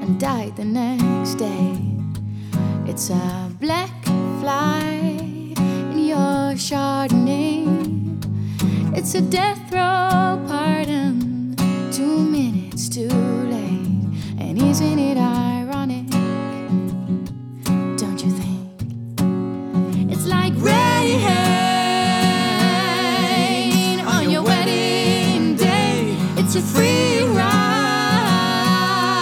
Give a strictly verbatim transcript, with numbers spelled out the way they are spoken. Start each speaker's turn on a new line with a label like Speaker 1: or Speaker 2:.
Speaker 1: and died the next day. It's a black fly in your Chardonnay. It's a death row